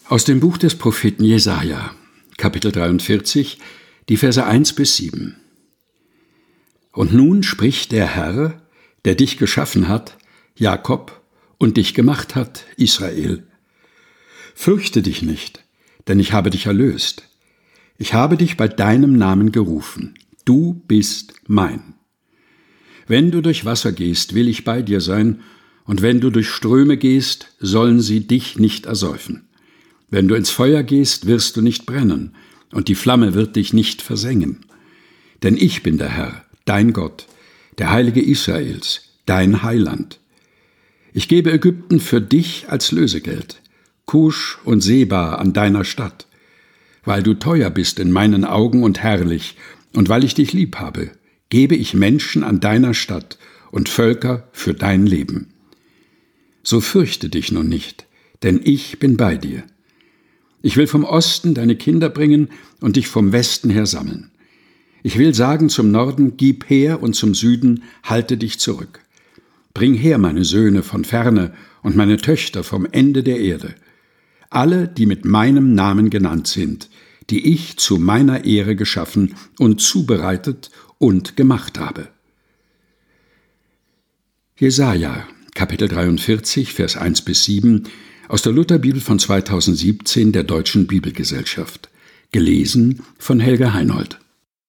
Aus dem Buch des Propheten Jesaja, Kapitel 43, die Verse 1-7. Und nun spricht der Herr, der dich geschaffen hat, Jakob, und dich gemacht hat, Israel. Fürchte dich nicht, denn ich habe dich erlöst. Ich habe dich bei deinem Namen gerufen. Du bist mein. Wenn du durch Wasser gehst, will ich bei dir sein, und wenn du durch Ströme gehst, sollen sie dich nicht ersäufen. Wenn du ins Feuer gehst, wirst du nicht brennen, und die Flamme wird dich nicht versengen. Denn ich bin der Herr, dein Gott, der Heilige Israels, dein Heiland. Ich gebe Ägypten für dich als Lösegeld, Kusch und Seba an deiner Stadt, weil du teuer bist in meinen Augen und herrlich, und weil ich dich lieb habe, gebe ich Menschen an deiner Stadt und Völker für dein Leben. So fürchte dich nun nicht, denn ich bin bei dir. Ich will vom Osten deine Kinder bringen und dich vom Westen her sammeln. Ich will sagen zum Norden, gib her, und zum Süden, halte dich zurück. Bring her meine Söhne von ferne und meine Töchter vom Ende der Erde. Alle, die mit meinem Namen genannt sind, die ich zu meiner Ehre geschaffen und zubereitet und gemacht habe. Jesaja, Kapitel 43, Vers 1-7, aus der Lutherbibel von 2017 der Deutschen Bibelgesellschaft. Gelesen von Helga Heinold.